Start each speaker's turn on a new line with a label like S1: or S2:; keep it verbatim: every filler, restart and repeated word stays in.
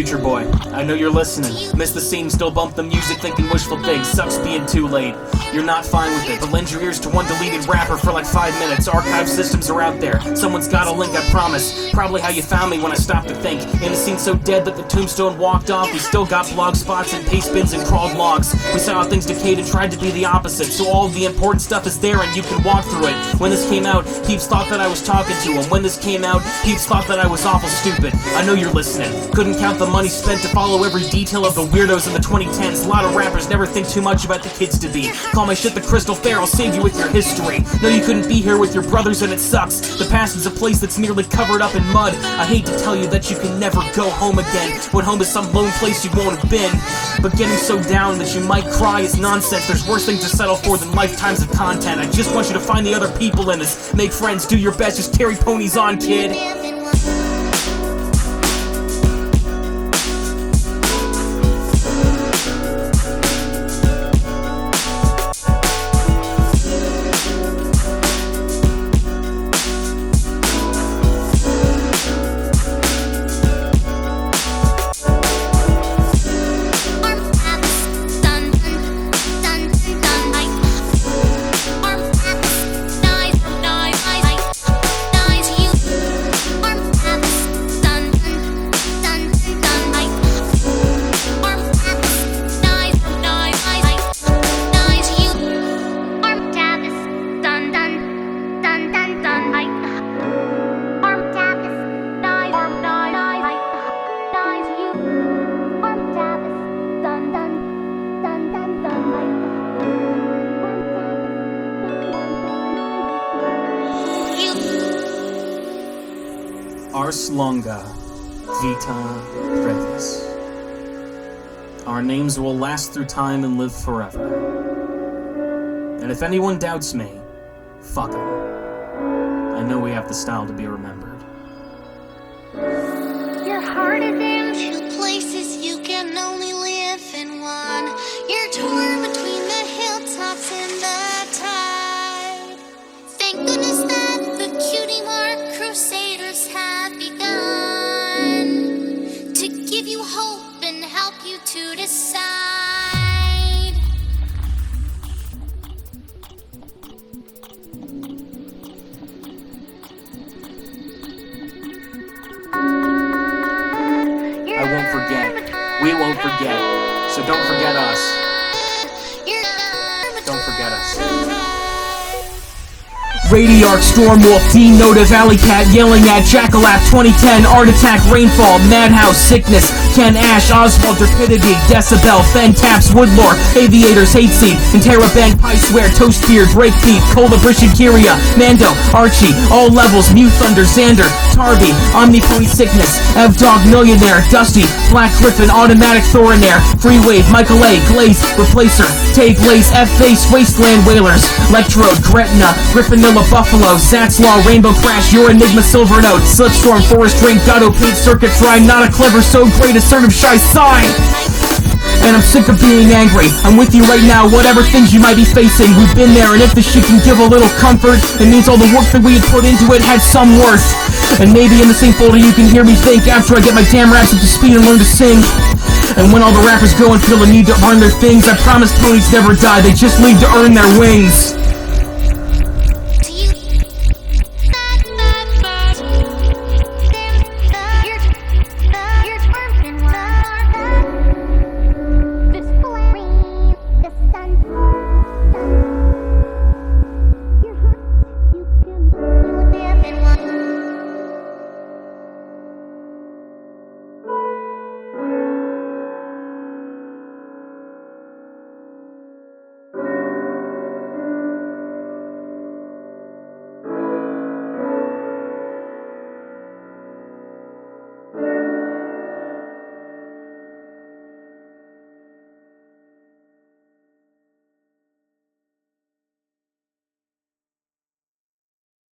S1: Future Boy, I know you're listening. Miss the scene, still bump the music, thinking wishful things. Sucks being too late. You're not fine with it, but lend your ears to one deleted rapper for like five minutes. Archive systems are out there. Someone's got a link, I promise. Probably how you found me when I stopped to think. In a scene so dead that the tombstone walked off, we still got blog spots and paste bins and crawled logs. We saw how things decayed and tried to be the opposite. So all of the important stuff is there and you can walk through it. When this came out, peeps thought that I was talking to him. When this came out, peeps thought that I was awful stupid. I know you're listening. Couldn't count the money spent to follow every detail of the weirdos in the twenty tens. A lot of rappers never think too much about the kids to be. Call my shit the Crystal Fair, I'll save you with your history. No, you couldn't be here with your brothers and it sucks. The past is a place that's nearly covered up in mud. I hate to tell you that you can never go home again, when home is some lone place you won't have been. But getting so down that you might cry is nonsense. There's worse things to settle for than lifetimes of content. I just want you to find the other people in this. Make friends, do your best, just carry ponies on, kid. Ars longa, vita brevis. Our names will last through time and live forever. And if anyone doubts me, fuck 'em. I know we have the style to be remembered.
S2: Your heart is in two places, you can only live in one. You're torn between the hilltops and the tide. Thank goodness that the Cutie Mark Crusaders have begun to give you hope and help you to decide.
S1: I won't forget. We won't forget. So don't forget us. Don't forget us. Radiarch, Stormwolf, Dean Noda, Valley Cat, yelling at Jackalap, twenty ten, Art Attack, Rainfall, Madhouse, Sickness, Ken Ash, Oswald, Rapidity, Decibel, Fentaps, Woodlore, Aviators, Hateseed, Interrobang, Picewear, Toastbeard, Breakbeat, Colabrishan, Kyria, Mando, Archie, All Levels, Mew Thunder, Xander, Tarby, Omnipony Sickness, Evdog, Millionaire, Dusty, Black Griffin, Automatic Thorinair, Freewave, Michael A, Glaze, Replacer, Tave Lace, F-Face, Wasteland Whalers, Electrode, Gretna, Griffinilla, Buffalo, Zatslaw, Rainbow Crash, Your Enigma, Silver Note, Slipstorm, Forest Drink, Gato, Paint, Circuit Fry, Not a Clever, So Great, Assertive, Shy, Sign! And I'm sick of being angry. I'm with you right now, whatever things you might be facing. We've been there, and if this shit can give a little comfort, it means all the work that we had put into it had some worth. And maybe in the same folder you can hear me think after I get my damn raps up to speed and learn to sing. And when all the rappers go and feel the need to earn their things, I promise ponies never die, they just leave to earn their wings.